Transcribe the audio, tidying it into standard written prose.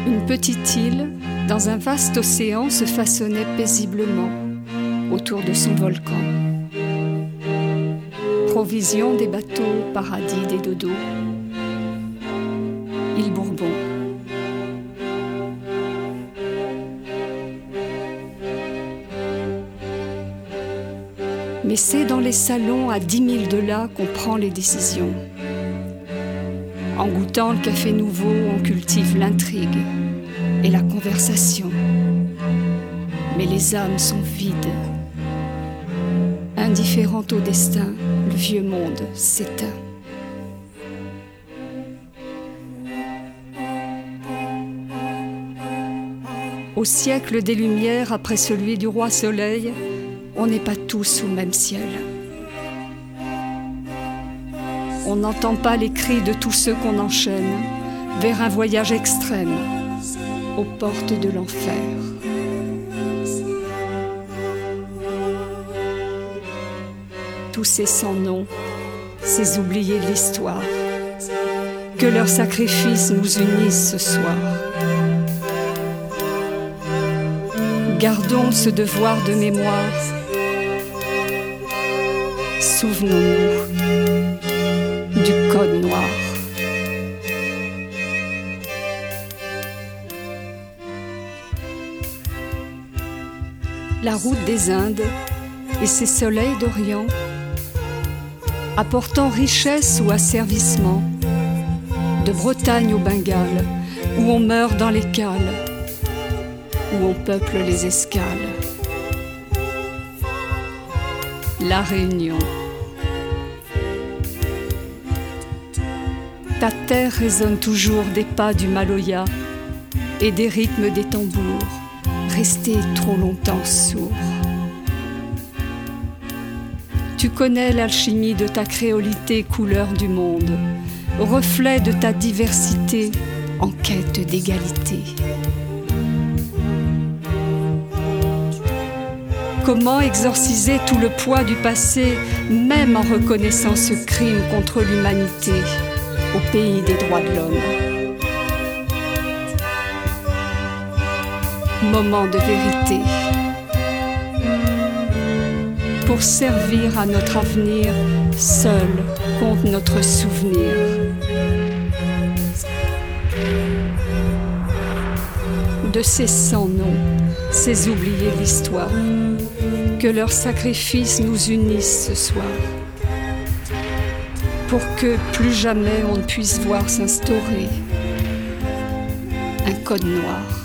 Une petite île, dans un vaste océan, se façonnait paisiblement autour de son volcan. Provision des bateaux, paradis des dodos. Île Bourbon. Mais c'est dans les salons à 10 000 de là qu'on prend les décisions. En goûtant le café nouveau, on cultive l'intrigue et la conversation. Mais les âmes sont vides. Indifférent au destin, le vieux monde s'éteint. Au siècle des Lumières, après celui du roi Soleil, on n'est pas tous au même ciel. On n'entend pas les cris de tous ceux qu'on enchaîne vers un voyage extrême aux portes de l'enfer. Tous ces sans nom, ces oubliés de l'histoire, que leurs sacrifices nous unissent ce soir. Gardons ce devoir de mémoire. Souvenons-nous du code noir. La route des Indes et ses soleils d'Orient, apportant richesse ou asservissement, de Bretagne au Bengale, où on meurt dans les cales, où on peuple les escales. La Réunion. Ta terre résonne toujours des pas du Maloya et des rythmes des tambours, restés trop longtemps sourds. Tu connais l'alchimie de ta créolité, couleur du monde, reflet de ta diversité, en quête d'égalité. Comment exorciser tout le poids du passé, même en reconnaissant ce crime contre l'humanité, au pays des droits de l'homme? Moment de vérité. Pour servir à notre avenir, seul compte notre souvenir. De ces sans noms, ces oubliés de l'histoire, que leurs sacrifices nous unissent ce soir, pour que plus jamais on ne puisse voir s'instaurer un code noir.